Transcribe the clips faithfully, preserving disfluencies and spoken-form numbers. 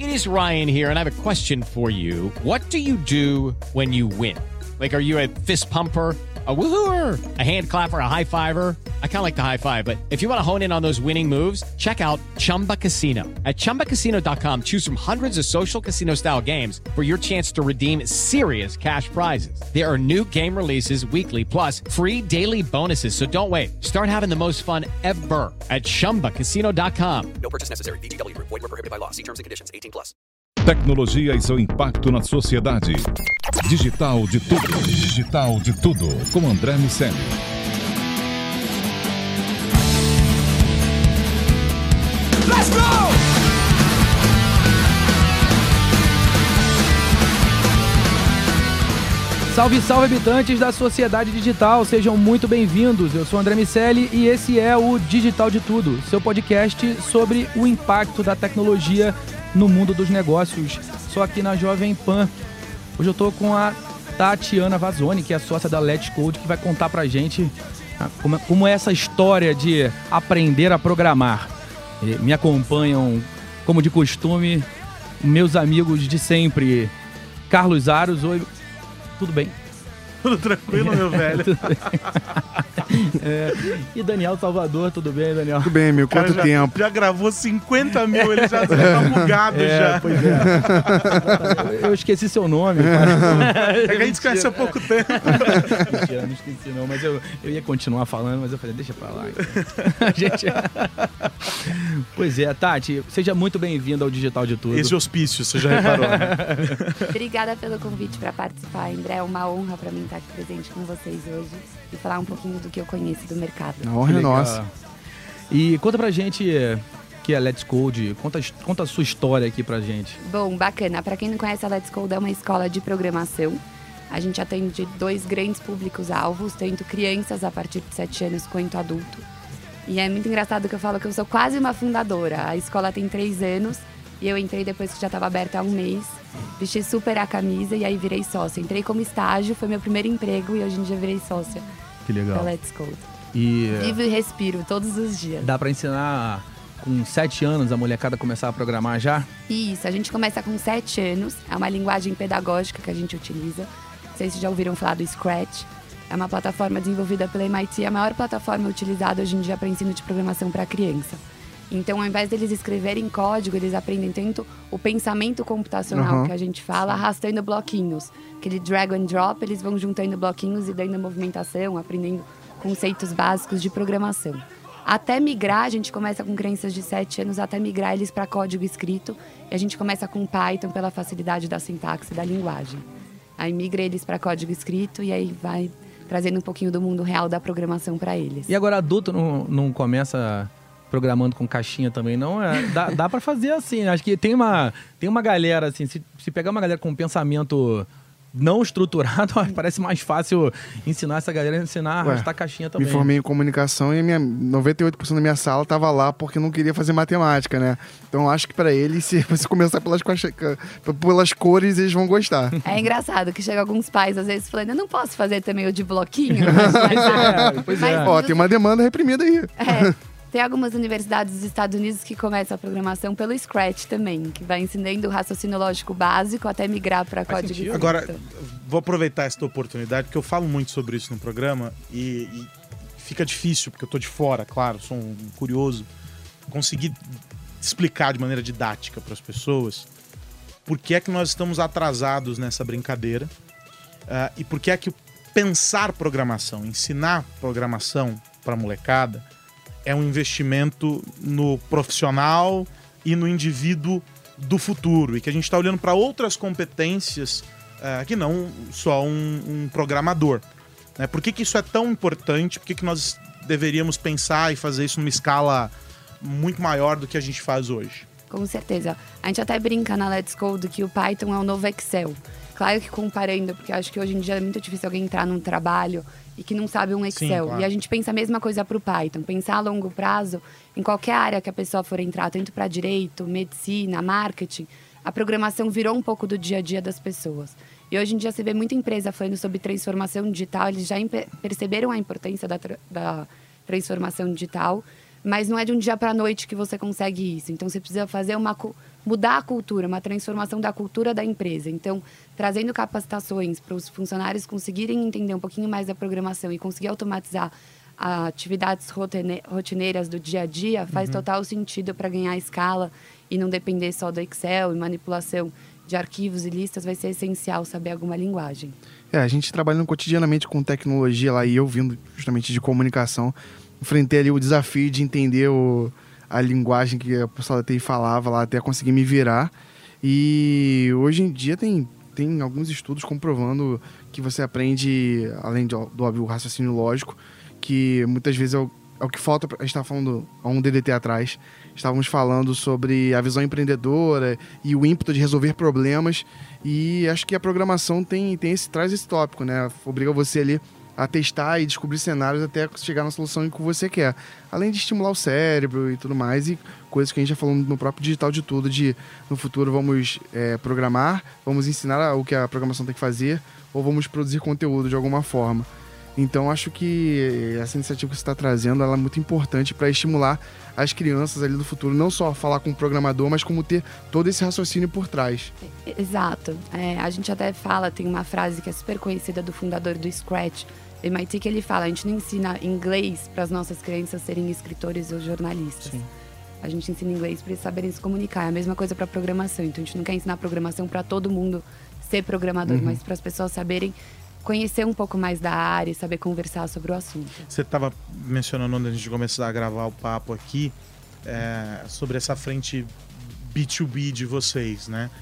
It is Ryan here, and I have a question for you. What do you do when you win? Like, are you a fist pumper, a woohooer, a hand clapper, a high fiver? I kind of like the high five, but if you want to hone in on those winning moves, check out Chumba Casino. At chumba casino dot com, choose from hundreds of social casino style games for your chance to redeem serious cash prizes. There are new game releases weekly, plus free daily bonuses. So don't wait. Start having the most fun ever at chumba casino dot com. No purchase necessary. V G W Group. Void where prohibited by law. See terms and conditions. eighteen plus. Tecnologia e seu impacto na sociedade. Digital de tudo. Digital de tudo. Com André Miceli. Let's go! Salve, salve, habitantes da sociedade digital, sejam muito bem-vindos. Eu sou André Miceli e esse é o Digital de Tudo, seu podcast sobre o impacto da tecnologia no mundo dos negócios, só aqui na Jovem Pan. Hoje eu tô com a Tatiana Vazoni, que é sócia da Let's Code, que vai contar pra gente como, como é essa história de aprender a programar. Me acompanham, como de costume, meus amigos de sempre. Carlos Aros, oi, tudo bem? Tudo tranquilo, meu velho. Tudo bem. É, e Daniel Salvador, tudo bem, Daniel? Tudo bem, meu, quanto já, tempo? Já gravou cinquenta mil, ele já tá bugado é, já. Pois é. Eu esqueci seu nome. Cara. É que a gente esquece há pouco tempo. Mentira, não esqueci não, mas eu, eu ia continuar falando, mas eu falei, deixa pra lá. Então. A gente... Pois é, Tati, seja muito bem-vinda ao Digital de Tudo. Esse hospício, você já reparou, né? Obrigada pelo convite para participar, André. É uma honra para mim estar aqui presente com vocês hoje e falar um pouquinho do que eu conheço do mercado. A honra é nossa. E conta pra gente que é a Let's Code, conta, conta a sua história aqui pra gente. Bom, bacana. Para quem não conhece, a Let's Code é uma escola de programação. A gente atende dois grandes públicos-alvos, tanto crianças a partir de sete anos quanto adulto. E é muito engraçado que eu falo que eu sou quase uma fundadora. A escola tem três anos e eu entrei depois que já estava aberta há um mês. Vesti super a camisa e aí virei sócia. Entrei como estágio, foi meu primeiro emprego e hoje em dia virei sócia. Que legal. Da Let's Code. E vivo e respiro todos os dias. Dá pra ensinar com sete anos a molecada começar a programar já? Isso, a gente começa com sete anos. É uma linguagem pedagógica que a gente utiliza. Não sei se já ouviram falar do Scratch. É uma plataforma desenvolvida pela M I T, a maior plataforma utilizada hoje em dia para ensino de programação para criança. Então, ao invés deles escreverem código, eles aprendem tanto o pensamento computacional, uhum, que a gente fala, arrastando bloquinhos. Aquele drag and drop, eles vão juntando bloquinhos e dando movimentação, aprendendo conceitos básicos de programação. Até migrar, a gente começa com crianças de sete anos, até migrar eles para código escrito. E a gente começa com Python pela facilidade da sintaxe da linguagem. Aí migra eles para código escrito e aí vai trazendo um pouquinho do mundo real da programação para eles. E agora adulto não, não começa programando com caixinha também, não? É, dá dá para fazer assim, acho que tem uma, tem uma galera, assim, se, se pegar uma galera com um pensamento não estruturado, parece mais fácil ensinar essa galera a ensinar a arrastar caixinha também. Me formei em comunicação e a minha, noventa e oito por cento da minha sala estava lá porque não queria fazer matemática, né? Então acho que para eles, se você começar pelas, pelas cores, eles vão gostar. É engraçado que chega alguns pais, às vezes, falando, eu não posso fazer também o de bloquinho? Mas, é, pois mas, é. Ó, tem uma demanda reprimida aí. É. Tem algumas universidades dos Estados Unidos que começam a programação pelo Scratch também, que vai ensinando o raciocínio lógico básico até migrar para código escrito. Agora, vou aproveitar esta oportunidade, porque eu falo muito sobre isso no programa e, e fica difícil, porque eu tô de fora, claro, sou um curioso, conseguir explicar de maneira didática para as pessoas por que é que nós estamos atrasados nessa brincadeira uh, e por que é que pensar programação, ensinar programação para a molecada é um investimento no profissional e no indivíduo do futuro. E que a gente está olhando para outras competências uh, que não só um, um programador. Né? Por que que isso é tão importante? Por que que nós deveríamos pensar e fazer isso numa escala muito maior do que a gente faz hoje? Com certeza. A gente até brinca na Let's Code que o Python é o novo Excel. Claro que comparando, porque eu acho que hoje em dia é muito difícil alguém entrar num trabalho e que não sabe um Excel. Sim, claro. E a gente pensa a mesma coisa para o Python. Pensar a longo prazo, em qualquer área que a pessoa for entrar, tanto para direito, medicina, marketing, a programação virou um pouco do dia a dia das pessoas. E hoje em dia você vê muita empresa falando sobre transformação digital, eles já perceberam a importância da, tra da transformação digital, mas não é de um dia para a noite que você consegue isso. Então você precisa fazer uma mudar a cultura, uma transformação da cultura da empresa. Então, trazendo capacitações para os funcionários conseguirem entender um pouquinho mais da programação e conseguir automatizar atividades rotine- rotineiras do dia a dia, faz Uhum. total sentido para ganhar escala e não depender só do Excel e manipulação de arquivos e listas. Vai ser essencial saber alguma linguagem. É, a gente trabalhando cotidianamente com tecnologia lá, e eu vindo justamente de comunicação, enfrentei ali o desafio de entender o, a linguagem que a pessoa da T I falava lá, até conseguir me virar. E hoje em dia tem, tem alguns estudos comprovando que você aprende, além de, do óbvio raciocínio lógico, que muitas vezes é o, é o que falta. A gente estava falando há um D D T atrás, estávamos falando sobre a visão empreendedora e o ímpeto de resolver problemas, e acho que a programação tem, tem esse, traz esse tópico, né? Obriga você ali a testar e descobrir cenários até chegar na solução que você quer. Além de estimular o cérebro e tudo mais, e coisas que a gente já falou no próprio Digital de Tudo, de no futuro vamos é, programar, vamos ensinar o que a programação tem que fazer, ou vamos produzir conteúdo de alguma forma. Então, acho que essa iniciativa que você está trazendo, ela é muito importante para estimular as crianças ali do futuro, não só falar com o programador, mas como ter todo esse raciocínio por trás. Exato. É, a gente até fala, tem uma frase que é super conhecida do fundador do Scratch, do M I T, que ele fala: a gente não ensina inglês para as nossas crianças serem escritores ou jornalistas. Sim. A gente ensina inglês para eles saberem se comunicar. É a mesma coisa para programação. Então, a gente não quer ensinar programação para todo mundo ser programador, uhum. mas para as pessoas saberem conhecer um pouco mais da área e saber conversar sobre o assunto. Você estava mencionando, antes de começar a gravar o papo aqui, é, sobre essa frente B dois B de vocês, né?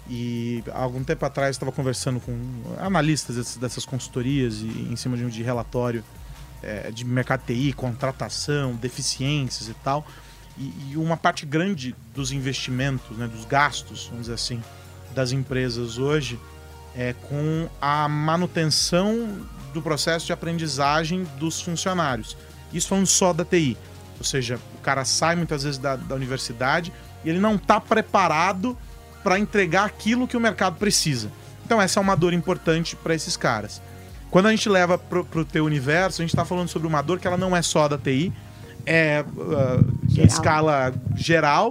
E há algum tempo atrás estava conversando com analistas dessas consultorias e em cima de um de relatório é, de mercado T I, contratação, deficiências e tal. E, e uma parte grande dos investimentos, né, dos gastos, vamos dizer assim, das empresas hoje é com a manutenção do processo de aprendizagem dos funcionários. Isso falando só da T I. Ou seja, o cara sai muitas vezes da, da universidade e ele não está preparado para entregar aquilo que o mercado precisa. Então essa é uma dor importante para esses caras. Quando a gente leva para o teu universo, a gente está falando sobre uma dor que ela não é só da T I, é uh, em escala geral,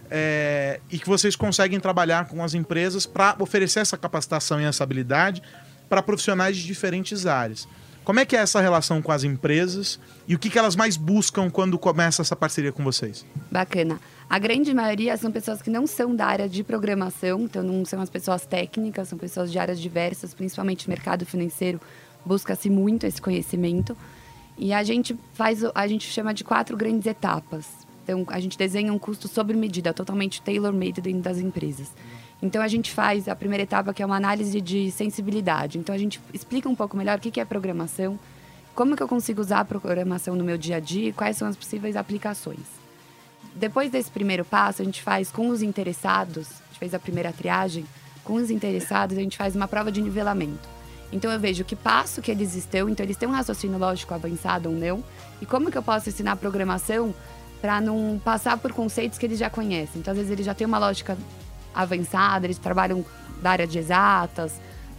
é, e que vocês conseguem trabalhar com as empresas para oferecer essa capacitação e essa habilidade para profissionais de diferentes áreas. Como é que é essa relação com as empresas e o que, que elas mais buscam quando começa essa parceria com vocês? Bacana. A grande maioria são pessoas que não são da área de programação, então não são as pessoas técnicas, são pessoas de áreas diversas, principalmente mercado financeiro, busca-se muito esse conhecimento. E a gente faz, a gente chama de quatro grandes etapas. Então, a gente desenha um custo sob medida, totalmente tailor-made dentro das empresas. Então, a gente faz a primeira etapa, que é uma análise de sensibilidade. Então, a gente explica um pouco melhor o que é programação, como que eu consigo usar a programação no meu dia a dia e quais são as possíveis aplicações. Depois desse primeiro passo, a gente faz com os interessados, a gente fez a primeira triagem, com os interessados a gente faz uma prova de nivelamento. Então, eu vejo que passo que eles estão, então eles têm um raciocínio lógico avançado ou não, e como que eu posso ensinar programação para não passar por conceitos que eles já conhecem. Então, às vezes, eles já têm uma lógica avançada, eles trabalham da área de exatas.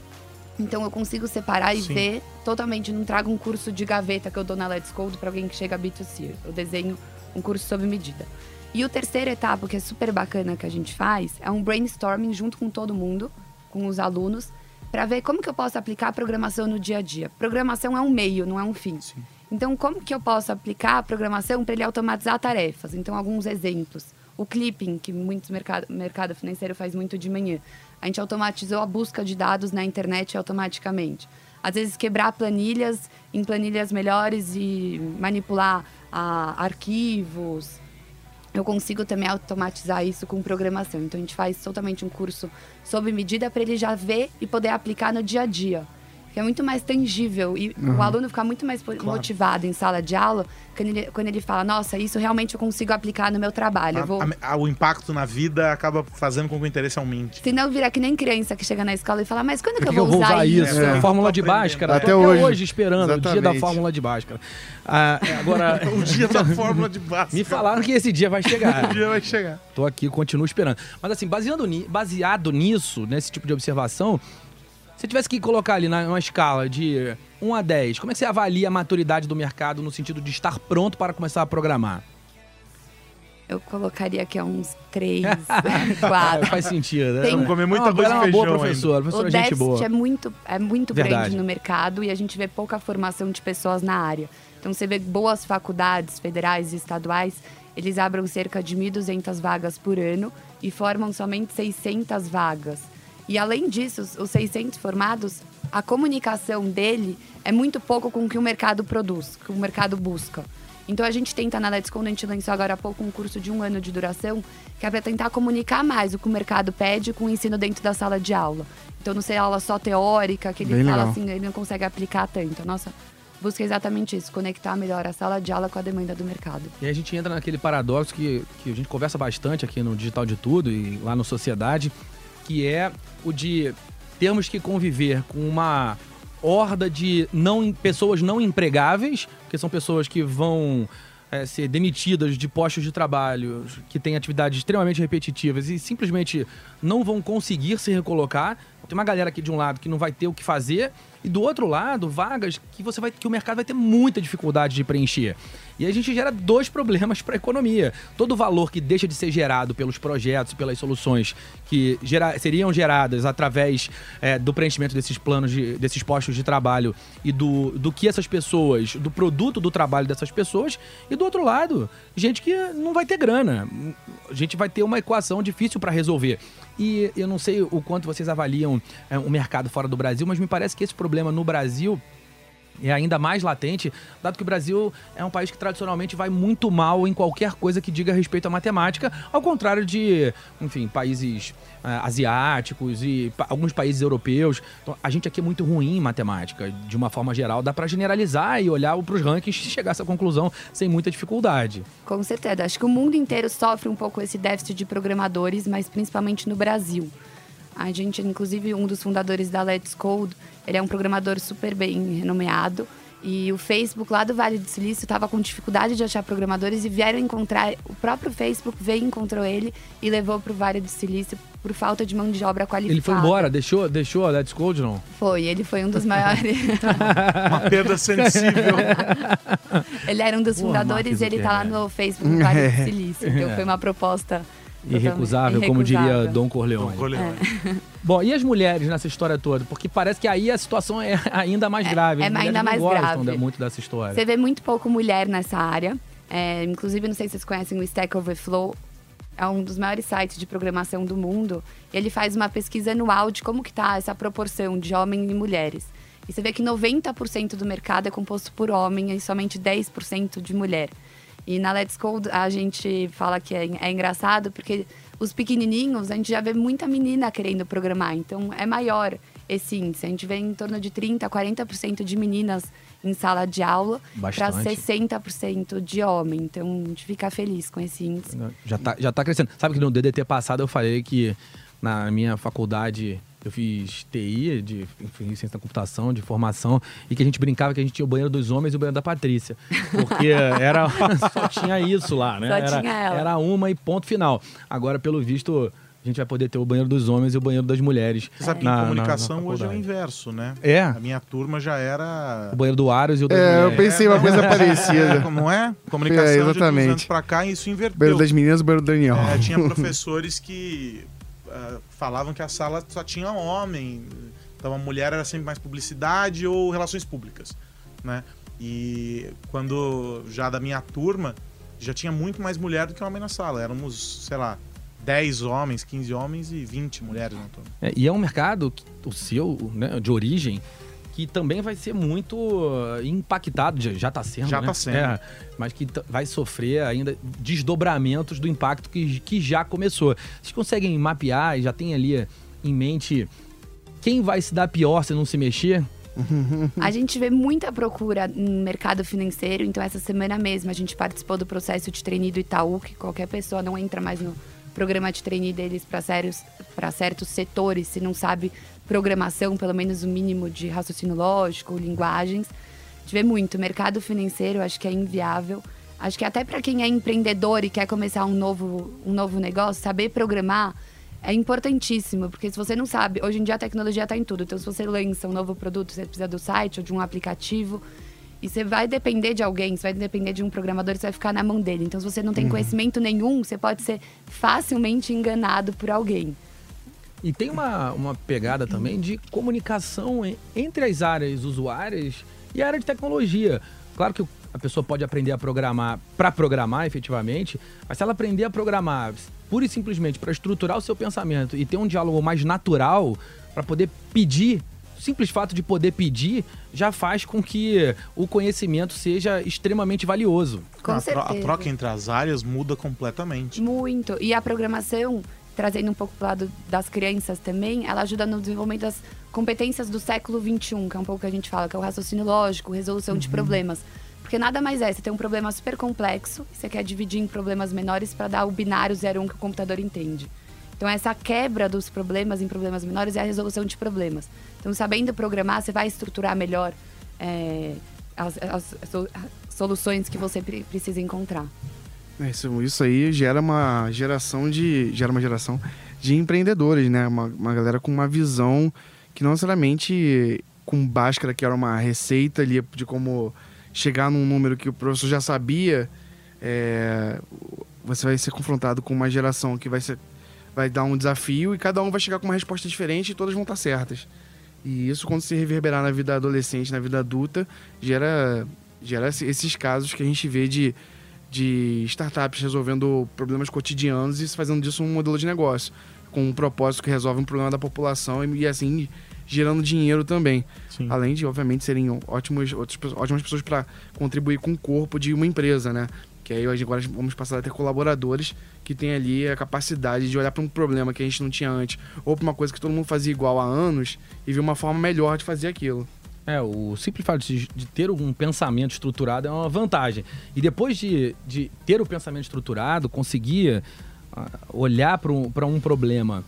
Então, eu consigo separar e Sim. ver totalmente. Não trago um curso de gaveta que eu dou na Let's Code para alguém que chega a B dois C. Eu desenho um curso sob medida. E o terceira etapa, que é super bacana que a gente faz, é um brainstorming junto com todo mundo, com os alunos, para ver como que eu posso aplicar a programação no dia a dia. Programação é um meio, não é um fim. Sim. Então, como que eu posso aplicar a programação para ele automatizar tarefas? Então, alguns exemplos. O clipping, que muitos mercado, mercado financeiro faz muito de manhã. A gente automatizou a busca de dados na internet automaticamente. Às vezes, quebrar planilhas em planilhas melhores e manipular ah, arquivos. Eu consigo também automatizar isso com programação. Então, a gente faz totalmente um curso sob medida para ele já ver e poder aplicar no dia a dia. Que é muito mais tangível e uhum. o aluno fica muito mais claro. motivado em sala de aula quando ele, quando ele fala, nossa, isso realmente eu consigo aplicar no meu trabalho. A, eu vou... a, a, o impacto na vida acaba fazendo com que o interesse aumente. Se não virar que nem criança que chega na escola e fala, mas quando que, que eu, vou eu vou usar, usar isso? isso? É. Fórmula de Bhaskara. Até, até hoje. hoje esperando Exatamente. o dia da Fórmula de Bhaskara. Ah, agora... o dia da Fórmula de Bhaskara. Me falaram que esse dia vai chegar. O dia vai chegar. Tô aqui, continuo esperando. Mas assim, baseado, ni... baseado nisso, nesse tipo de observação, se você tivesse que colocar ali numa escala de um a dez, como é que você avalia a maturidade do mercado no sentido de estar pronto para começar a programar? Eu colocaria aqui uns três, quatro. Faz sentido, né? Tem- Vamos comer muita Não, coisa ela é de uma boa feijão professora, O professora gente déficit boa. é muito, é muito Verdade. grande no mercado e a gente vê pouca formação de pessoas na área. Então, você vê boas faculdades federais e estaduais, eles abrem cerca de mil e duzentas vagas por ano e formam somente seiscentas vagas. E, além disso, os- os seiscentos formados, a comunicação dele é muito pouco com o que o mercado produz, que o mercado busca. Então, a gente tenta na Let's Code, a gente lançou agora há pouco um curso de um ano de duração, que é para tentar comunicar mais o que o mercado pede com o ensino dentro da sala de aula. Então, não ser aula só teórica, que ele Bem fala legal. assim, ele não consegue aplicar tanto. A nossa busca é exatamente isso, conectar melhor a sala de aula com a demanda do mercado. E aí a gente entra naquele paradoxo que, que a gente conversa bastante aqui no Digital de Tudo e lá no Sociedade, que é o de termos que conviver com uma horda de não, pessoas não empregáveis, que são pessoas que vão é, ser demitidas de postos de trabalho, que têm atividades extremamente repetitivas e simplesmente não vão conseguir se recolocar. Tem uma galera aqui de um lado que não vai ter o que fazer e do outro lado, vagas que você vai que o mercado vai ter muita dificuldade de preencher. E aí a gente gera dois problemas para a economia. Todo o valor que deixa de ser gerado pelos projetos, pelas soluções que gera, seriam geradas através é, do preenchimento desses planos, de, desses postos de trabalho e do, do que essas pessoas, do produto do trabalho dessas pessoas. E do outro lado, gente que não vai ter grana. A gente vai ter uma equação difícil para resolver. E eu não sei o quanto vocês avaliam é, o mercado fora do Brasil, mas me parece que esse problema no Brasil é ainda mais latente, dado que o Brasil é um país que tradicionalmente vai muito mal em qualquer coisa que diga respeito à matemática, ao contrário de, enfim, países ah, asiáticos e pa- alguns países europeus. Então, a gente aqui é muito ruim em matemática, de uma forma geral. Dá para generalizar e olhar para os rankings e chegar a essa conclusão sem muita dificuldade. Com certeza. Acho que o mundo inteiro sofre um pouco esse déficit de programadores, mas principalmente no Brasil. A gente, inclusive, um dos fundadores da Let's Code, ele é um programador super bem renomeado. E o Facebook, lá do Vale do Silício, estava com dificuldade de achar programadores e vieram encontrar... O próprio Facebook veio, encontrou ele e levou para o Vale do Silício por falta de mão de obra qualificada. Ele foi embora, deixou, deixou a Let's Code, não? Foi, ele foi um dos maiores... Uma perda sensível. Ele era um dos Porra, fundadores Mark e ele tá lá Zuckerberg. no Facebook do Vale do Silício. Então foi uma proposta... Irrecusável, como diria Dom Corleone. Corleone. Bom, e as mulheres nessa história toda? Porque parece que aí a situação é ainda mais grave. é As mulheres ainda não mais gostam grave. da- muito dessa história. Você vê muito pouco mulher nessa área. É, inclusive, não sei se vocês conhecem o Stack Overflow. É um dos maiores sites de programação do mundo. E ele faz uma pesquisa anual de como que tá essa proporção de homens e mulheres. E você vê que noventa por cento do mercado é composto por homem e somente dez por cento de mulher. E na Let's Code a gente fala que é, é engraçado porque os pequenininhos, a gente já vê muita menina querendo programar. Então, é maior esse índice. A gente vê em torno de trinta, quarenta por cento de meninas em sala de aula para Bastante. sessenta por cento de homem. Então, a gente fica feliz com esse índice. Já tá, já tá crescendo. Sabe que no D D T passado eu falei que na minha faculdade eu fiz T I, de enfim, ciência da computação, de formação, e que a gente brincava que a gente tinha o banheiro dos homens e o banheiro da Patrícia. Porque era, só tinha isso lá, né? Só era, tinha ela. Era uma e ponto final. Agora, pelo visto, a gente vai poder ter o banheiro dos homens e o banheiro das mulheres. Você sabe que na- em na- comunicação na hoje é o faculdade. inverso, né? É? A minha turma já era... O banheiro do Aros e o das É, eu mulheres. pensei uma coisa parecida. Não é? Comunicação É, de uns exatamente. anos pra cá, isso inverteu. Banheiro das meninas, banheiro do Daniel. É, tinha professores que ah, falavam que a sala só tinha homem, então a mulher era sempre mais publicidade ou relações públicas, né? E quando já da minha turma, já tinha muito mais mulher do que homem na sala. Éramos, sei lá, dez homens, quinze homens e vinte mulheres na turma. É, e é um mercado, que- o seu, né, de origem, que também vai ser muito uh, impactado, já- já está sendo, Já né? tá sendo. É, mas que t- vai sofrer ainda desdobramentos do impacto que, que já começou. Vocês conseguem mapear e já tem ali em mente quem vai se dar pior se não se mexer? A gente vê muita procura no mercado financeiro, então essa semana mesmo a gente participou do processo de trainee do Itaú, que qualquer pessoa não entra mais no programa de trainee deles para certos setores, se não sabe programação, pelo menos o mínimo de raciocínio lógico, linguagens. A gente vê muito. Mercado financeiro, acho que é inviável. Acho que até para quem é empreendedor e quer começar um novo, um novo negócio, saber programar é importantíssimo, porque se você não sabe, hoje em dia a tecnologia está em tudo. Então, se você lança um novo produto, você precisa do site ou de um aplicativo. E você vai depender de alguém, você vai depender de um programador, você vai ficar na mão dele. Então, se você não tem Uhum. conhecimento nenhum, você pode ser facilmente enganado por alguém. E tem uma, uma pegada também de comunicação en- entre as áreas usuárias e a área de tecnologia. Claro que a pessoa pode aprender a programar para programar efetivamente, mas se ela aprender a programar pura e simplesmente para estruturar o seu pensamento e ter um diálogo mais natural para poder pedir, o simples fato de poder pedir já faz com que o conhecimento seja extremamente valioso. Com a, tro- a certeza. troca entre as áreas muda completamente. Muito. E a programação, trazendo um pouco pro lado das crianças também, ela ajuda no desenvolvimento das competências do século vinte e um, que é um pouco que a gente fala, que é o raciocínio lógico, resolução de problemas. Porque nada mais é, você tem um problema super complexo, você quer dividir em problemas menores para dar o binário zero um que o computador entende. Então, essa quebra dos problemas em problemas menores é a resolução de problemas. Então, sabendo programar, você vai estruturar melhor é, as, as- as so- as soluções que você pre- precisa encontrar. Isso, isso aí gera uma geração de. Gera uma geração de empreendedores, né? Uma, uma galera com uma visão que não necessariamente com Bhaskara, que era uma receita ali de como chegar num número que o professor já sabia. É, você vai ser confrontado com uma geração que vai ser. Vai dar um desafio e cada um vai chegar com uma resposta diferente e todas vão estar certas. E isso, quando se reverberar na vida adolescente, na vida adulta, gera, gera esses casos que a gente vê de, de startups resolvendo problemas cotidianos e fazendo disso um modelo de negócio, com um propósito que resolve um problema da população e, e assim, gerando dinheiro também. Sim. Além de, obviamente, serem ótimos, outros, ótimas pessoas para contribuir com o corpo de uma empresa, né? Que aí agora vamos passar a ter colaboradores que têm ali a capacidade de olhar para um problema que a gente não tinha antes, ou para uma coisa que todo mundo fazia igual há anos e ver uma forma melhor de fazer aquilo. É, o simples fato de, de ter um pensamento estruturado é uma vantagem. E depois de, de ter o pensamento estruturado, conseguir uh, olhar para um, para um problema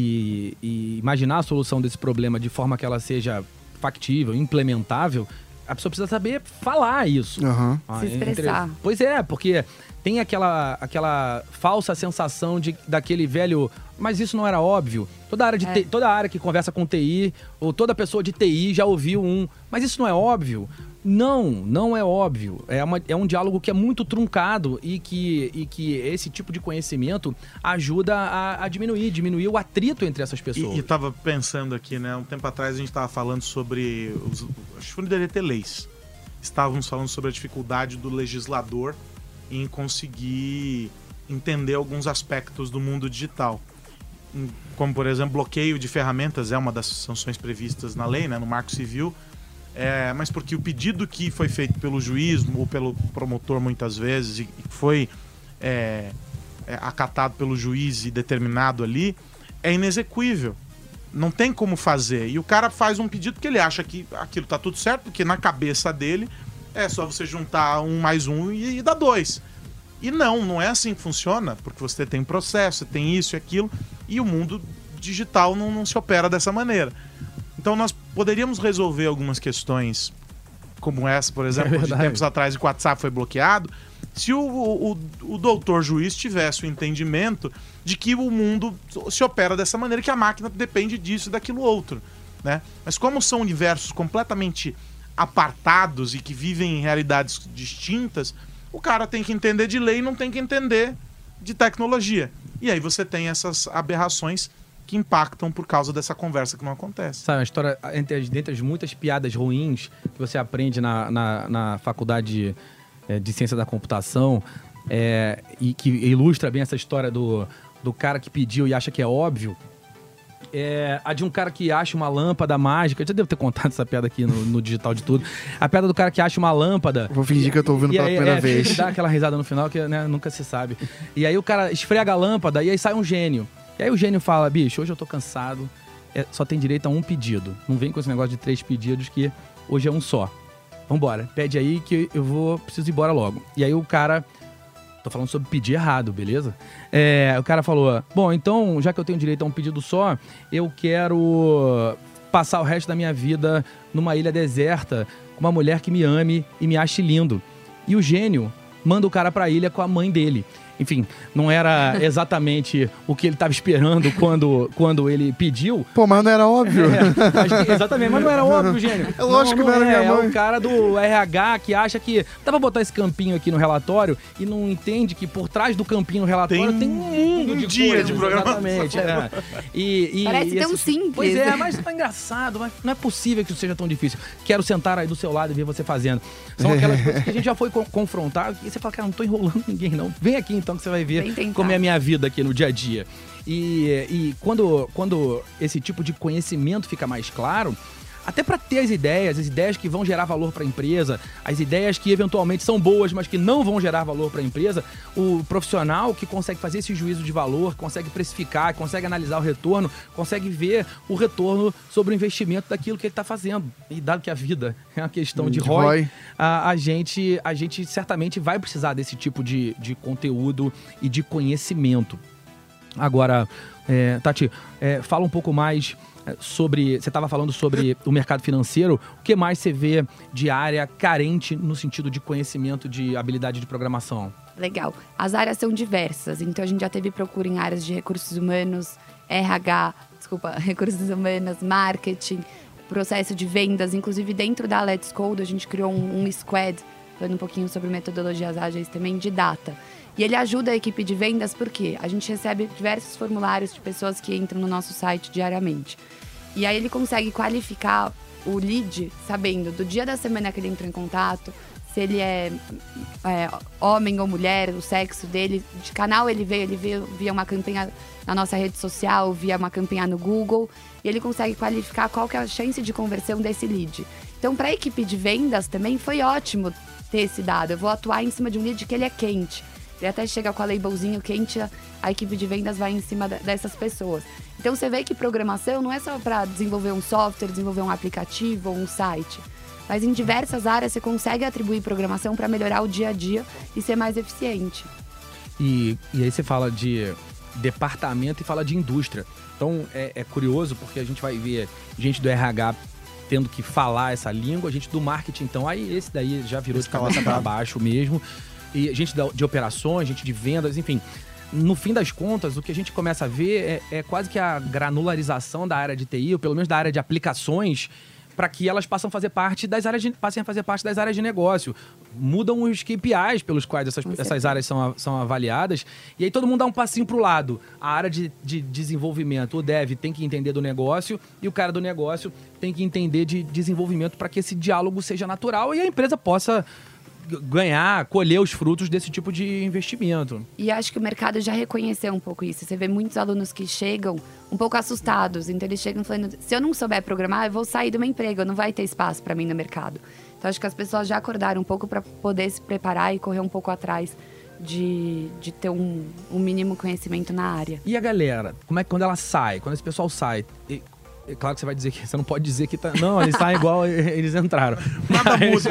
e, e imaginar a solução desse problema de forma que ela seja factível, implementável, a pessoa precisa saber falar isso. Aham. Ah, Se expressar. Pois é, porque tem aquela, aquela falsa sensação de, daquele velho... Mas isso não era óbvio. Toda área, de É. T- toda área que conversa com T I, ou toda pessoa de T I já ouviu um... Mas isso não é óbvio? Não, não é óbvio. É, uma, é um diálogo que é muito truncado e que, e que esse tipo de conhecimento ajuda a, a diminuir, diminuir o atrito entre essas pessoas. E, e tava pensando aqui, né? Um tempo atrás a gente tava falando sobre... Os, acho que foi no D D T Leis. Estávamos falando sobre a dificuldade do legislador em conseguir entender alguns aspectos do mundo digital. Em- Como, por exemplo, bloqueio de ferramentas é uma das sanções previstas na lei, né? No Marco Civil. É, mas porque o pedido que foi feito pelo juiz ou pelo promotor muitas vezes e e foi é, é, acatado pelo juiz e determinado ali, é inexequível. Não tem como fazer. E o cara faz um pedido que ele acha que aquilo tá tudo certo, porque na cabeça dele é só você juntar um mais um e, e dar dois. E não, não é assim que funciona, porque você tem processo, você tem isso e aquilo, e o mundo digital não, não se opera dessa maneira. Então nós poderíamos resolver algumas questões como essa, por exemplo, de verdade. tempos atrás que o WhatsApp foi bloqueado, se o, o, o, o doutor juiz tivesse o entendimento de que o mundo se opera dessa maneira, que a máquina depende disso e daquilo outro, né? Mas como são universos completamente apartados e que vivem em realidades distintas, o cara tem que entender de lei e não tem que entender de tecnologia. E aí você tem essas aberrações que impactam por causa dessa conversa que não acontece. Sabe, uma história, entre as, dentre as muitas piadas ruins que você aprende na, na, na faculdade é, de ciência da computação, é, e que ilustra bem essa história do, do cara que pediu e acha que é óbvio, é a de um cara que acha uma lâmpada mágica. Eu já devo ter contado essa piada aqui no, no Digital de Tudo. A piada do cara que acha uma lâmpada... Vou fingir que eu tô ouvindo E pela aí, primeira é, vez. dá aquela risada no final que, né, nunca se sabe. E aí o cara esfrega a lâmpada e aí sai um gênio. E aí o gênio fala, bicho, hoje eu tô cansado, é, só tem direito a um pedido. Não vem com esse negócio de três pedidos que hoje é um só. Vambora, pede aí que eu vou, preciso ir embora logo. E aí o cara... Tô falando sobre pedir errado, beleza? É, o cara falou, bom, então, já que eu tenho direito a um pedido só, eu quero passar o resto da minha vida numa ilha deserta com uma mulher que me ame e me ache lindo. E o gênio manda o cara pra ilha com a mãe dele. enfim, não era exatamente o que ele estava esperando quando, quando ele pediu. Pô, mas não era óbvio. É, acho que- exatamente, mas não era óbvio, gênio. É lógico que não era é, minha mãe. É o cara do R H que acha que dá pra botar esse campinho aqui no relatório e não entende que por trás do campinho no relatório tem, Tem um mundo um de dia coisas, de programação. Exatamente, é. E, e, Parece e tão esses- simples. Pois é, mas tá engraçado, mas não é possível que isso seja tão difícil. Quero sentar aí do seu lado e ver você fazendo. São aquelas coisas que a gente já foi co- confrontado e você fala, cara, não tô enrolando ninguém não. Vem aqui então que você vai ver Vem tentar. como é a minha vida aqui no dia a dia. E, e quando, quando esse tipo de conhecimento fica mais claro, até para ter as ideias, as ideias que vão gerar valor para a empresa, as ideias que eventualmente são boas, mas que não vão gerar valor para a empresa, o profissional que consegue fazer esse juízo de valor, consegue precificar, consegue analisar o retorno, consegue ver o retorno sobre o investimento daquilo que ele está fazendo. E dado que a vida é uma questão de De R O I, R O I. a, a, gente, a gente certamente vai precisar desse tipo de, de conteúdo e de conhecimento. Agora, é, Tati, é, fala um pouco mais é, sobre... Você estava falando sobre o mercado financeiro. O que mais você vê de área carente no sentido de conhecimento de habilidade de programação? Legal. As áreas são diversas, então a gente já teve procura em áreas de recursos humanos, R H, desculpa, recursos humanos, marketing, processo de vendas. Inclusive, dentro da Let's Code, a gente criou um, um squad, falando um pouquinho sobre metodologias ágeis também, de data. E ele ajuda a equipe de vendas porque a gente recebe diversos formulários de pessoas que entram no nosso site diariamente. E aí ele consegue qualificar o lead sabendo do dia da semana que ele entrou em contato, se ele é, é homem ou mulher, o sexo dele, de canal ele veio, ele veio via uma campanha na nossa rede social, via uma campanha no Google, e ele consegue qualificar qual que é a chance de conversão desse lead. Então, para a equipe de vendas também foi ótimo ter esse dado. Eu vou atuar em cima de um lead que ele é quente. Ele até chega com a labelzinho quente, a, a equipe de vendas vai em cima da, dessas pessoas. Então você vê que programação não é só para desenvolver um software, desenvolver um aplicativo ou um site. Mas em diversas áreas você consegue atribuir programação para melhorar o dia a dia e ser mais eficiente. E, e aí você fala de departamento e fala de indústria. Então é, é curioso porque a gente vai ver gente do R H tendo que falar essa língua, gente do marketing, então aí esse daí já virou de cabeça para baixo mesmo. E gente de operações, gente de vendas, enfim. No fim das contas, o que a gente começa a ver é, é quase que a granularização da área de T I, ou pelo menos da área de aplicações, para que elas passem a fazer parte das áreas de, passem a fazer parte das áreas de negócio. Mudam os K P Is pelos quais essas, essas áreas são, são avaliadas, e aí todo mundo dá um passinho para o lado. A área de, de desenvolvimento, o dev, tem que entender do negócio, e o cara do negócio tem que entender de desenvolvimento para que esse diálogo seja natural e a empresa possa ganhar, colher os frutos desse tipo de investimento. E acho que o mercado já reconheceu um pouco isso. Você vê muitos alunos que chegam um pouco assustados. Então eles chegam falando, se eu não souber programar, eu vou sair do meu emprego, não vai ter espaço para mim no mercado. Então acho que as pessoas já acordaram um pouco para poder se preparar e correr um pouco atrás de, de ter um, um mínimo conhecimento na área. E a galera, como é que quando ela sai, quando esse pessoal sai... E... É claro que você vai dizer que você não pode dizer que tá. Não, eles saem igual eles entraram. Nada muda.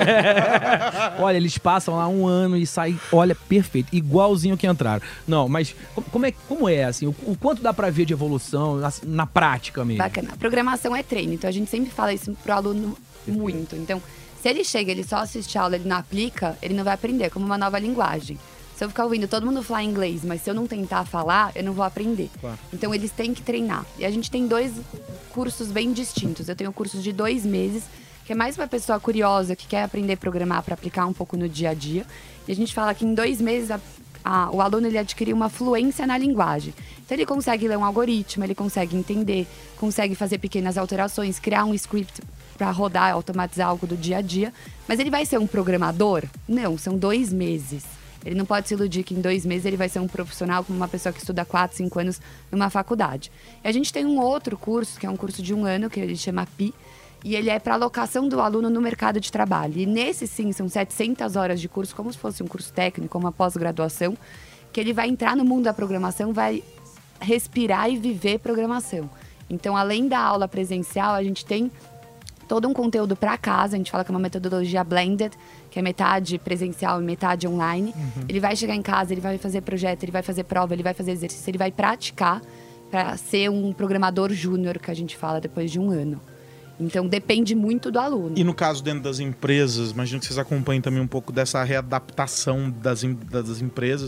É, olha, eles passam lá um ano e saem, olha, perfeito, igualzinho que entraram. Não, mas como é, como é assim? O, o quanto dá pra ver de evolução na, na prática mesmo? Bacana. A programação é treino, então a gente sempre fala isso pro aluno muito. Então, se ele chega, ele só assiste a aula, ele não aplica, ele não vai aprender, como uma nova linguagem. Se eu ficar ouvindo todo mundo falar inglês, mas se eu não tentar falar, eu não vou aprender. Claro. Então, eles têm que treinar. E a gente tem dois cursos bem distintos. Eu tenho um curso de dois meses, que é mais para pessoa curiosa, que quer aprender a programar para aplicar um pouco no dia a dia. E a gente fala que em dois meses a, a, o aluno ele adquire uma fluência na linguagem. Então, ele consegue ler um algoritmo, ele consegue entender, consegue fazer pequenas alterações, criar um script para rodar, automatizar algo do dia a dia. Mas ele vai ser um programador? Não, são dois meses. Ele não pode se iludir que em dois meses ele vai ser um profissional como uma pessoa que estuda quatro, cinco anos numa faculdade. E a gente tem um outro curso, que é um curso de um ano, que ele chama P I, e ele é para alocação do aluno no mercado de trabalho. E nesse, sim, são setecentas horas de curso, como se fosse um curso técnico, uma pós-graduação, que ele vai entrar no mundo da programação, vai respirar e viver programação. Então, além da aula presencial, a gente tem todo um conteúdo para casa, a gente fala que é uma metodologia blended, que é metade presencial e metade online. Uhum. Ele vai chegar em casa, ele vai fazer projeto, ele vai fazer prova, ele vai fazer exercício, ele vai praticar para ser um programador júnior, que a gente fala, depois de um ano. Então, depende muito do aluno. E no caso dentro das empresas, imagino que vocês acompanhem também um pouco dessa readaptação das, das empresas.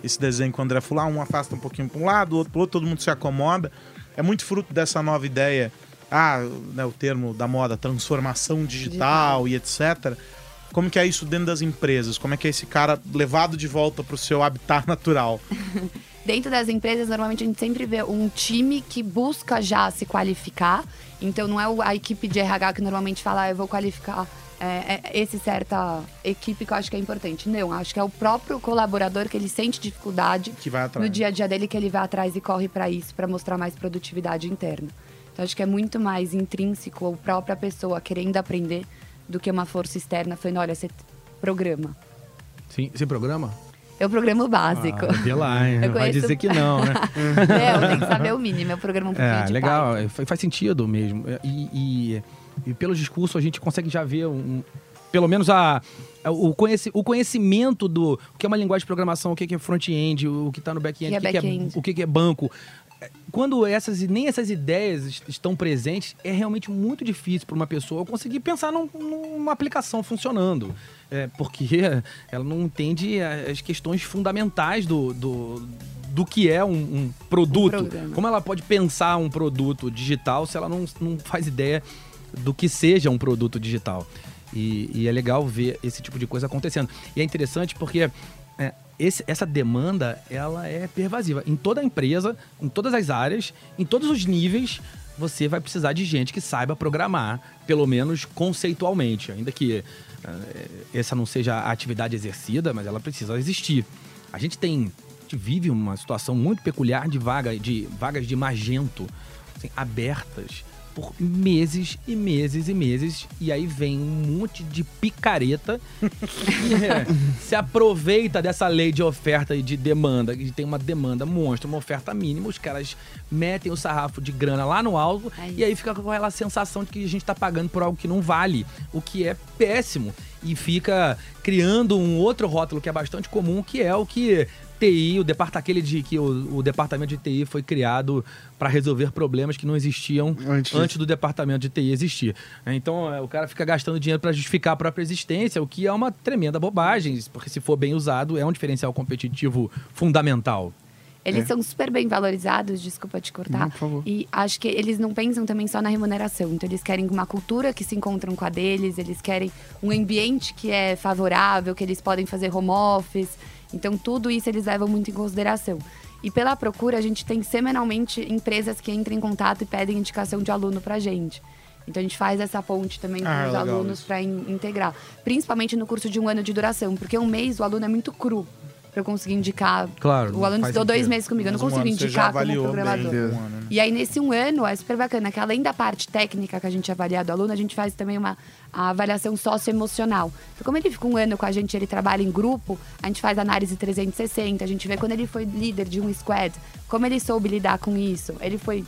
esse desenho que o André falou, ah, um afasta um pouquinho para um lado, o outro para outro, todo mundo se acomoda. É muito fruto dessa nova ideia, ah, né, o termo da moda, transformação digital, digital. E etcétera. Como que é isso dentro das empresas? Como é que é esse cara levado de volta para o seu habitat natural? Dentro das empresas, normalmente a gente sempre vê um time que busca já se qualificar. Então, não é a equipe de R H que normalmente fala, ah, eu vou qualificar é, é, esse certa equipe que eu acho que é importante. Não, acho que é o próprio colaborador que ele sente dificuldade que vai atrás. No dia a dia dele, que ele vai atrás e corre para isso, para mostrar mais produtividade interna. Então, acho que é muito mais intrínseco a própria pessoa querendo aprender do que uma força externa falando, olha, você programa. Sim, você programa? Eu programo básico. Ah, pela, hein? Eu Vai conheço... dizer que não, né? É, eu tenho que saber o mínimo. Eu programo um pouquinho É, de legal. Python. Faz sentido mesmo. E, e, e pelo discurso a gente consegue já ver, um, pelo menos, a, o, conheci, o conhecimento do o que é uma linguagem de programação, o que é front-end, o que está no back-end, Que é o, que back-end. é, o que é banco. Quando essas, nem essas ideias estão presentes, é realmente muito difícil para uma pessoa conseguir pensar num, numa aplicação funcionando. É, porque ela não entende as questões fundamentais do, do, do que é um, um produto. Um Como ela pode pensar um produto digital se ela não, não faz ideia do que seja um produto digital. E, e é legal ver esse tipo de coisa acontecendo. E é interessante porque... É, Esse, essa demanda, ela é pervasiva. Em toda a empresa, em todas as áreas, em todos os níveis, você vai precisar de gente que saiba programar, pelo menos conceitualmente. Ainda que uh, essa não seja a atividade exercida, mas ela precisa existir. A gente tem, a gente vive uma situação muito peculiar de, vaga, de vagas de Magento, assim, abertas por meses e meses e meses, e aí vem um monte de picareta que é, se aproveita dessa lei de oferta e de demanda, que tem uma demanda monstro, uma oferta mínima, os caras metem o sarrafo de grana lá no alto, É e aí fica com aquela sensação de que a gente tá pagando por algo que não vale, o que é péssimo, e fica criando um outro rótulo que é bastante comum, que é o que... T I, o departamento aquele de que o, o departamento de T I foi criado para resolver problemas que não existiam Antes. antes do departamento de T I existir. Então, é, o cara fica gastando dinheiro para justificar a própria existência, o que é uma tremenda bobagem, porque se for bem usado, é um diferencial competitivo fundamental. Eles É. são super bem valorizados, desculpa te cortar. Não, por favor. E acho que eles não pensam também só na remuneração. Então, eles querem uma cultura que se encontram com a deles, eles querem um ambiente que é favorável, que eles podem fazer home office. Então, tudo isso eles levam muito em consideração. E pela procura, a gente tem semanalmente empresas que entram em contato e pedem indicação de aluno pra gente. Então, a gente faz essa ponte também com Ah, os legal alunos isso. para integrar. Principalmente no curso de um ano de duração, porque um mês o aluno é muito cru para eu conseguir indicar. Claro, O aluno faz estudou dois sentido. meses comigo, eu não Mas um consigo ano você já indicar como avaliou programador. bem um ano, né? E aí, nesse um ano, é super bacana que além da parte técnica que a gente avalia do aluno, a gente faz também uma a avaliação socioemocional. Então, como ele fica um ano com a gente, ele trabalha em grupo, a gente faz análise trezentos e sessenta, a gente vê quando ele foi líder de um squad, como ele soube lidar com isso. Ele foi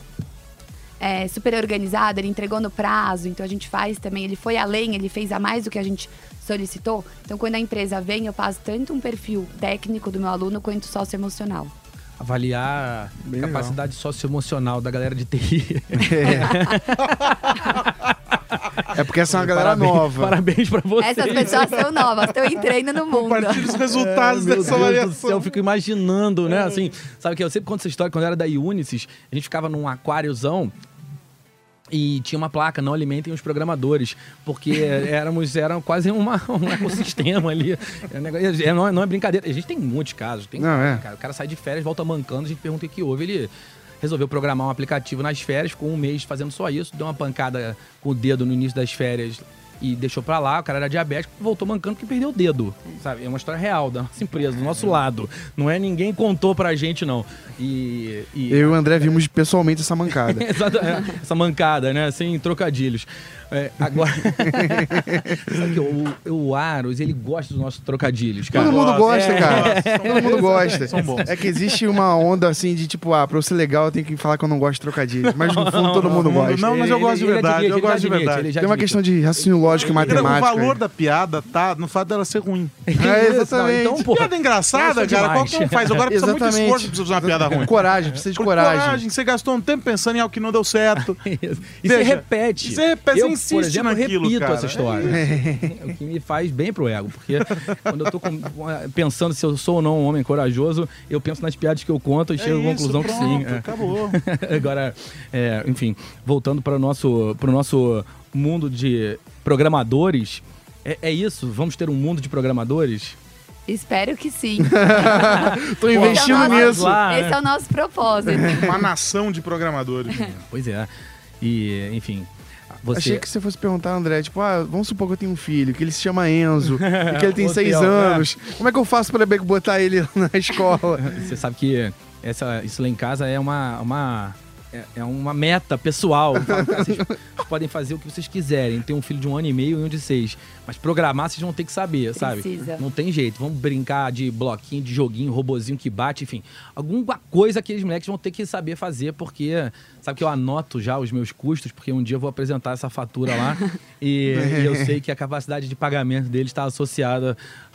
é, super organizado, ele entregou no prazo, então a gente faz também, ele foi além, ele fez a mais do que a gente solicitou. Então, quando a empresa vem, eu passo tanto um perfil técnico do meu aluno quanto socioemocional. Avaliar Bem a legal. capacidade socioemocional da galera de T I. É porque essa é uma galera Parabéns- nova. Parabéns pra vocês. Essas pessoas são novas, estão entrando no mundo. Compartilhe os resultados Meu dessa Deus do avaliação. céu, eu fico imaginando, né? Assim, sabe que eu sempre conto essa história, quando eu era da Unisys, a gente ficava num aquáriozão e tinha uma placa, não alimentem os programadores, porque éramos, era quase uma, um ecossistema ali. É um negócio- é- não, é, não é brincadeira. A gente tem muitos casos. Tem, Não, é. cara, o cara sai de férias, volta mancando, a gente pergunta o que houve, ele resolveu programar um aplicativo nas férias, ficou um mês fazendo só isso, deu uma pancada com o dedo no início das férias e deixou pra lá, o cara era diabético, voltou mancando porque perdeu o dedo, sabe? É uma história real da nossa empresa, do nosso lado. Não é ninguém contou pra gente, não. E... e- Eu e o André vimos pessoalmente essa mancada. Exato, é, essa mancada, né? Sem trocadilhos. É, agora... Sabe que o, o Aros, ele gosta dos nossos trocadilhos, cara. Todo mundo gosta, É, cara. são Todo mundo bons, gosta. são bons. É que existe uma onda assim de tipo, ah, pra eu ser legal eu tenho que falar que eu não gosto de trocadilhos. Mas no fundo todo mundo não, gosta. não, mas eu gosto de Ele- ele verdade, admite, eu ele gosto de admite, verdade. ele já Tem uma admite. questão de raciocínio lógica e matemática. O valor da piada tá no fato dela ser ruim. É, exatamente. Não, então, pô, Piada engraçada, Nossa, cara. demais. Qual que um faz? Agora precisa muito Exatamente. esforço pra fazer uma piada ruim. Coragem, precisa de Por coragem. Você gastou um tempo pensando em algo que não deu certo. Isso. E Veja, você repete. e você repete, eu, você insiste por exemplo, naquilo, repito cara. essa história. É o que me faz bem pro ego. Porque quando eu tô com- pensando se eu sou ou não um homem corajoso, eu penso nas piadas que eu conto e É chego à isso, conclusão que sim. pronto, é. acabou. Agora, é, enfim, voltando para o nosso, pro nosso mundo de programadores, é, é isso? Vamos ter um mundo de programadores? Espero que sim. Tô investindo Esse é o nosso- nisso. Lá, Esse é o nosso propósito. Uma nação de programadores. Pois é. E, enfim, você... Achei que você fosse perguntar, André, tipo, ah, vamos supor que eu tenho um filho, que ele se chama Enzo, e que ele tem Hotel, seis né? anos. Como é que eu faço pra botar ele na escola? Você sabe que essa, isso lá em casa é uma, uma, é, é uma meta pessoal. Eu falo, cara, vocês podem fazer o que vocês quiserem. Tem um filho de um ano e meio e um de seis. Mas programar vocês vão ter que saber, sabe? Precisa. Não tem jeito. Vamos brincar de bloquinho, de joguinho, robozinho que bate, enfim. Alguma coisa que aqueles moleques vão ter que saber fazer, porque... Sabe que eu anoto já os meus custos, porque um dia eu vou apresentar essa fatura lá e, e eu sei que a capacidade de pagamento deles está associada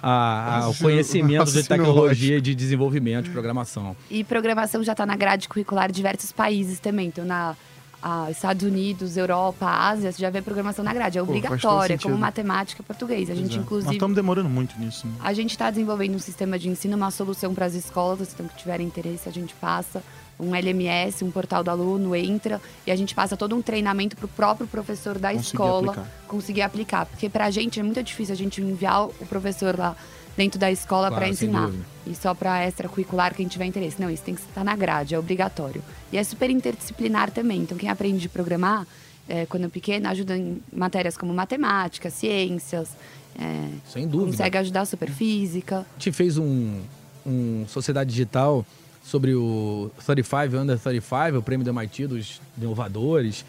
a- ao conhecimento de tecnologia, de desenvolvimento, de programação. E programação já está na grade curricular de diversos países também. Então, na ah, Estados Unidos, Europa, Ásia, você já vê programação na grade. É Pô, faz todo obrigatória, sentido. como matemática e português. A gente, Pois é. Nós inclusive... estamos demorando muito nisso. Né? A gente está desenvolvendo um sistema de ensino, uma solução para as escolas, então que tiverem interesse a gente passa, um L M S, um portal do aluno, entra e a gente passa todo um treinamento para o próprio professor da Conseguir escola aplicar. conseguir aplicar. Porque para a gente é muito difícil a gente enviar o professor lá dentro da escola Claro, para sem ensinar. dúvida. E só para extracurricular quem tiver interesse. Não, isso tem que estar na grade, é obrigatório. E é super interdisciplinar também. Então quem aprende a programar, é, quando é pequeno, ajuda em matérias como matemática, ciências, é, Sem dúvida. consegue ajudar super física. A gente fez um, um Sociedade Digital sobre o trinta e cinco Under trinta e cinco, o prêmio do M I T dos inovadores.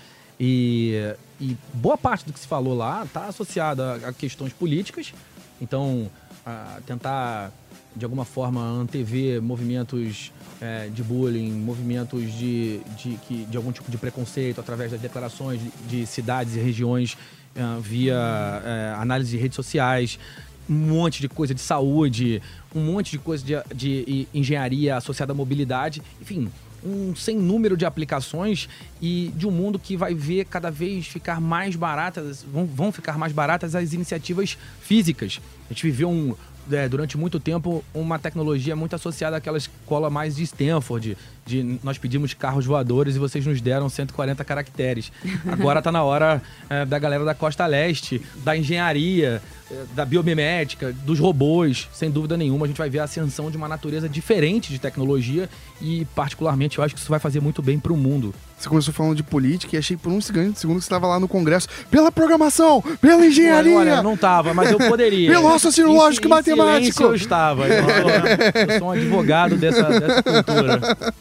E, e boa parte do que se falou lá está associada a, a questões políticas. Então, a tentar, de alguma forma, antever movimentos é, de bullying, movimentos de, de, que- de algum tipo de preconceito através das declarações de, de cidades e regiões é, via é, análise de redes sociais. Um monte de coisa de saúde, um monte de coisa de, de engenharia associada à mobilidade, enfim, um sem número de aplicações e de um mundo que vai ver cada vez ficar mais baratas, vão, vão ficar mais baratas as iniciativas físicas. A gente viveu um, é, durante muito tempo uma tecnologia muito associada àquela escola mais de Stanford, de nós pedimos carros voadores e vocês nos deram cento e quarenta caracteres. Agora está na hora é, da galera da Costa Leste, da engenharia, é, da biomimética, dos robôs. Sem dúvida nenhuma, a gente vai ver a ascensão de uma natureza diferente de tecnologia e, particularmente, eu acho que isso vai fazer muito bem para o mundo. Você começou falando de política e achei por um segundo, segundo que você estava lá no Congresso. Pela programação, pela engenharia, Olha, não tava, mas eu poderia. pelo raciocínio Em- lógico e em matemático. silêncio eu estava. Eu, eu sou um advogado dessa, dessa cultura.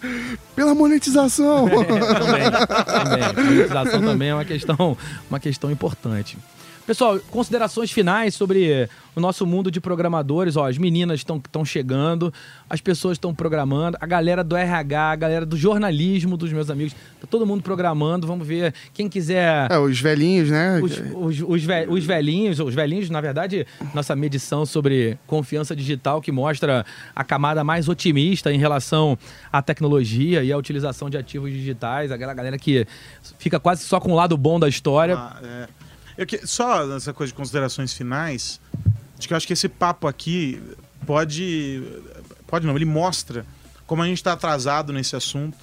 pela monetização. também, também. A monetização também é uma questão, uma questão importante. Pessoal, considerações finais sobre o nosso mundo de programadores. Ó, as meninas estão chegando, as pessoas estão programando, a galera do R H, a galera do jornalismo dos meus amigos, tá todo mundo programando. Vamos ver quem quiser. É, os velhinhos, né? Os, os, os, ve- os velhinhos, os velhinhos, na verdade, nossa medição sobre confiança digital que mostra a camada mais otimista em relação à tecnologia e à utilização de ativos digitais, aquela galera que fica quase só com o lado bom da história. Ah, é. Eu que- só essa coisa de considerações finais, acho que eu acho que esse papo aqui pode. Pode não, ele mostra como a gente está atrasado nesse assunto,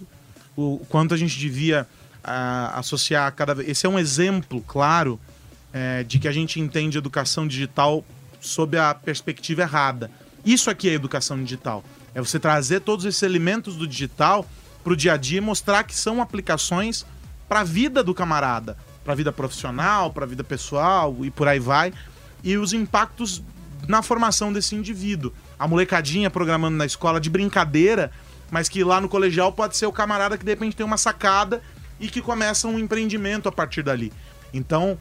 o quanto a gente devia ah, associar cada vez. Esse é um exemplo claro é, de que a gente entende educação digital sob a perspectiva errada. Isso aqui é educação digital. É você trazer todos esses elementos do digital para o dia a dia e mostrar que são aplicações para a vida do camarada, para a vida profissional, para a vida pessoal e por aí vai. E os impactos na formação desse indivíduo. A molecadinha programando na escola de brincadeira, mas que lá no colegial pode ser o camarada que de repente tem uma sacada e que começa um empreendimento a partir dali. Então,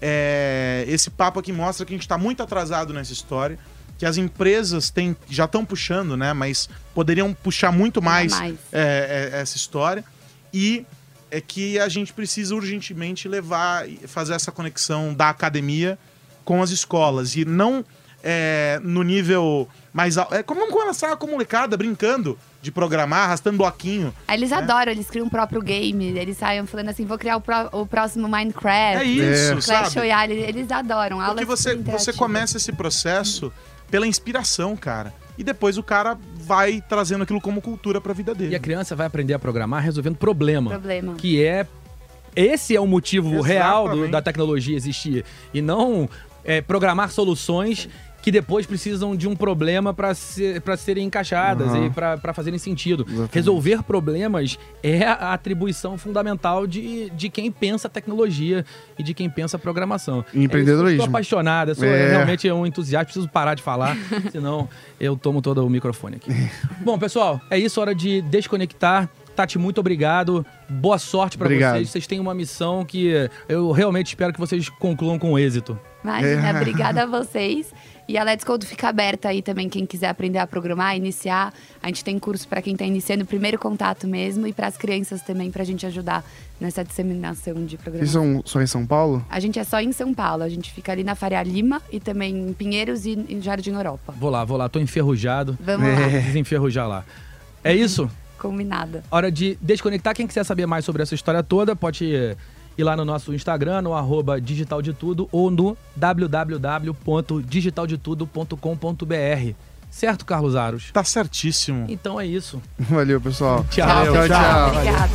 é, esse papo aqui mostra que a gente está muito atrasado nessa história, que as empresas têm, já estão puxando, né, mas poderiam puxar muito mais, mais. é, é, essa história. E é que a gente precisa urgentemente levar, fazer essa conexão da academia com as escolas e não é, no nível mais alto. É como vamos começar com a molecada brincando de programar, arrastando bloquinho. Aí eles adoram, eles criam um próprio game, eles saem falando assim, vou criar o, pró- o próximo Minecraft. É isso, Clash sabe? Royale, eles adoram. Porque aulas você, você interativas. começa esse processo pela inspiração, cara. E depois o cara vai trazendo aquilo como cultura pra vida dele. E a criança vai aprender a programar resolvendo problema. Problema. Que é... Esse é o motivo real do- Exatamente. da tecnologia existir. E não é, programar soluções que depois precisam de um problema para ser, pra serem encaixadas Uhum. e para fazerem sentido. Exatamente. Resolver problemas é a atribuição fundamental de, de quem pensa tecnologia e de quem pensa programação. E empreendedorismo. Eu estou apaixonado, eu sou É. realmente um entusiasta, preciso parar de falar, senão eu tomo todo o microfone aqui. Bom, pessoal, é isso, hora de desconectar. Tati, muito obrigado. Boa sorte para Obrigado. vocês. Vocês têm uma missão que eu realmente espero que vocês concluam com êxito. Imagina, É. obrigada a vocês. E a Let's Code fica aberta aí também, quem quiser aprender a programar, iniciar. A gente tem curso para quem está iniciando, o primeiro contato mesmo, e para as crianças também, para a gente ajudar nessa disseminação de Vocês programação. são só em São Paulo? A gente é só em São Paulo, a gente fica ali na Faria Lima e também em Pinheiros e em Jardim Europa. Vou lá, vou lá. Tô enferrujado. Vamos lá, Desenferrujar lá. É isso? combinada. Hora de desconectar. Quem quiser saber mais sobre essa história toda, pode ir lá no nosso Instagram, no arroba digital de tudo, ou no w w w ponto digital de tudo ponto com ponto b r. Certo, Carlos Aros? Tá certíssimo. Então é isso. Valeu, pessoal. Tchau. Tchau, Tchau, tchau. Obrigada.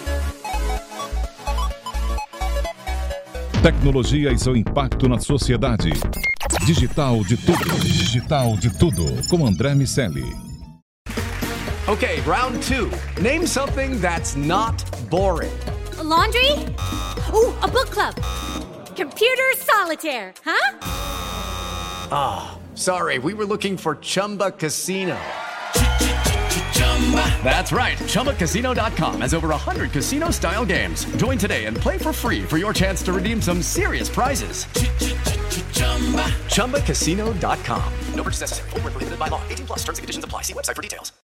Tecnologia e seu impacto na sociedade. Digital de tudo. Digital de tudo. Com André Miceli. Okay, round two. Name something that's not boring. A laundry? Ooh, a book club. Computer solitaire, huh? Ah, sorry, we were looking for Chumba Casino. That's right. Chumba Casino dot com has over one hundred casino-style games. Join today and play for free for your chance to redeem some serious prizes. Chumba Casino dot com. No purchase necessary. Void where prohibited by law. eighteen plus terms and conditions apply. See website for details.